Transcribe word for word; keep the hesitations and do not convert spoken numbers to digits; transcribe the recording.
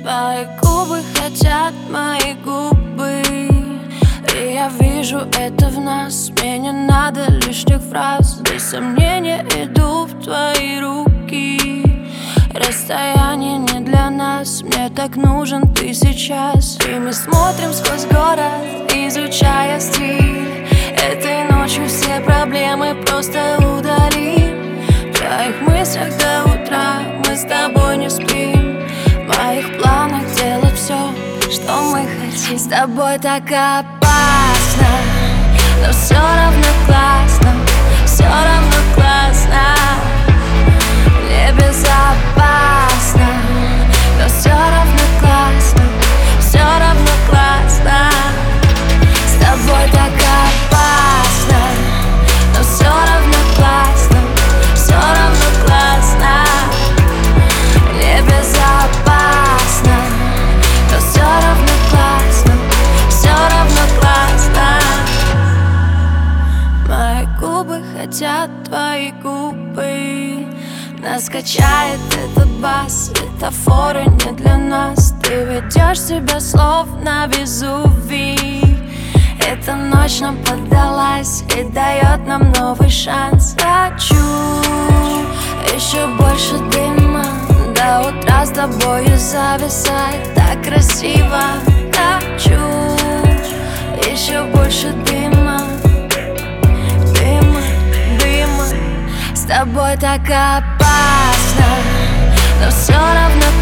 Твои губы хотят мои губы, и я вижу это в нас. Мне не надо лишних фраз, без сомнения иду в твои руки. Расстояние не для нас, мне так нужен ты сейчас. И мы смотрим сквозь город, изучая стиль. Этой ночью все проблемы просто удалим. В твоих мыслях до утра мы с тобой не спим. В моих планах делать все, что мы хотим. С тобой так опасно, но все равно классно, все равно классно. Небезопасно, но все равно классно, все равно классно. С тобой так опасно, но все равно классно, все равно классно. Небезопасно, но все равно классно, все равно классно. Мои губы хотят твои губы. Нас качает этот бас, светофоры не для нас. Ты ведешь себя словно Везувий. Эта ночь нам поддалась и дает нам новый шанс. Хочу еще больше дыма, до утра с тобою зависать. Так красиво. Хочу еще больше дыма, дыма, дыма. С тобой так опасно, но все равно